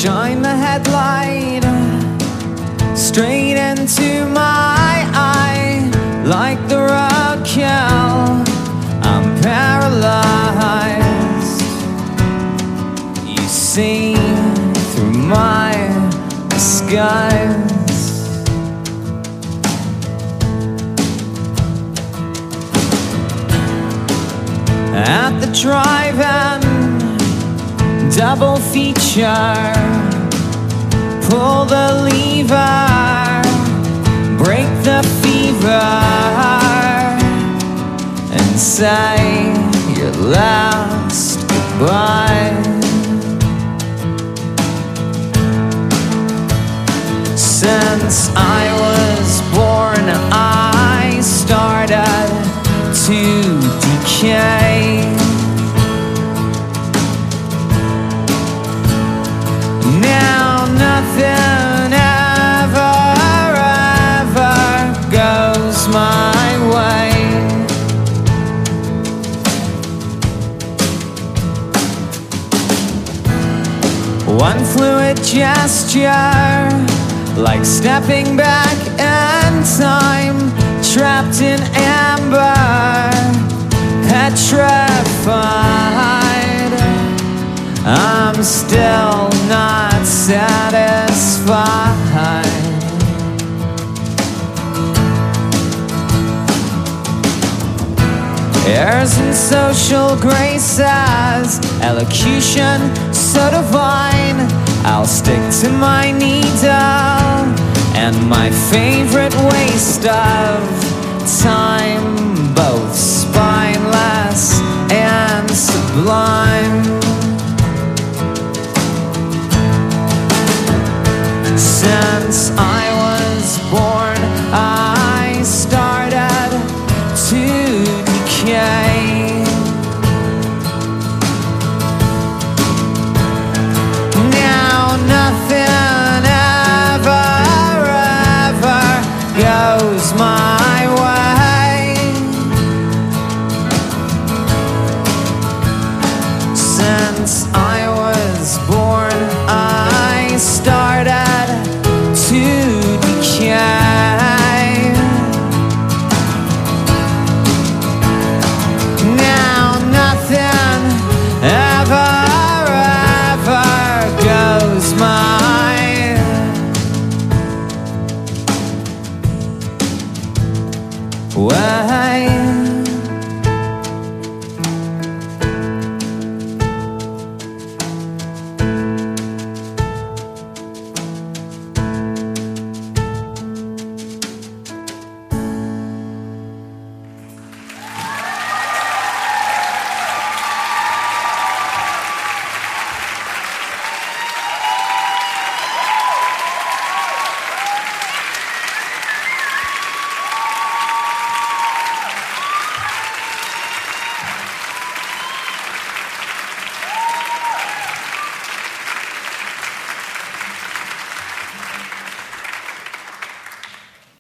shine the headlight straight into my eye. Like the roadkill, I'm paralyzed. You see through my disguise. At the drive-in double feature, pull the lever, break the fever, and say your last goodbye. Since I was born, I started to decay. Now nothing ever goes my way. One fluid gesture, like stepping back in time, trapped in amber, petrified. I'm still not satisfied. Airs and social graces, elocution so divine. I'll stick to my needle and my favorite waste of time, both spineless and sublime. Since I was born, I started to decay. Now nothing ever goes my way. Since I was born,